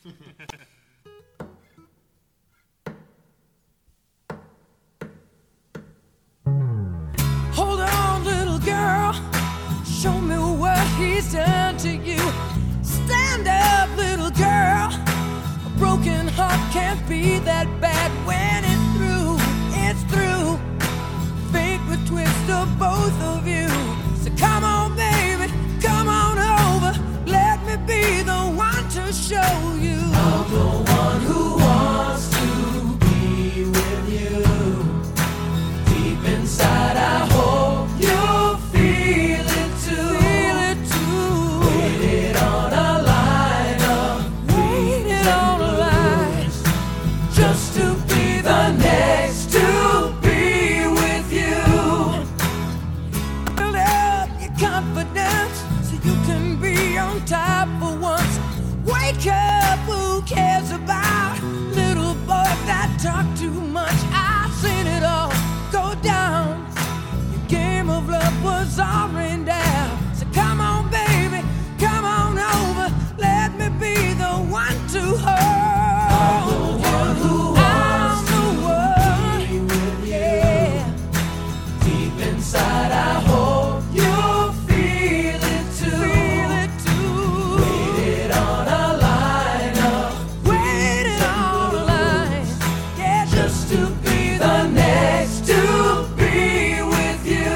Hold on, little girl, show me what he's done to you. Stand up, little girl, a broken heart can't be that bad. When it's through, it's through. Fate would twist of both of you. So come on, baby, come on over. Let me be the one to show you. I'm the one who wants to be with you. Deep inside, I hope you feel it too. Feel it too. Waited on a line of waited on a line just to be the next to be with you. Build up your confidence so you can be on top for once. Wake up, who cares about little boys that talk too much? I've seen it all go down. Your game of love was all rained down. So come on, baby, come on over. Let me be the one to hold. I'm the one who wants to be with you. Deep inside, I hope you feel it too. Feel it too. Waited on a line up. Waited on a line. Yeah, just to be the next to be with you.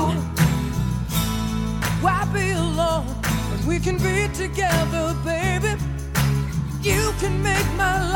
Why be alone when we can be together, baby? You can make my life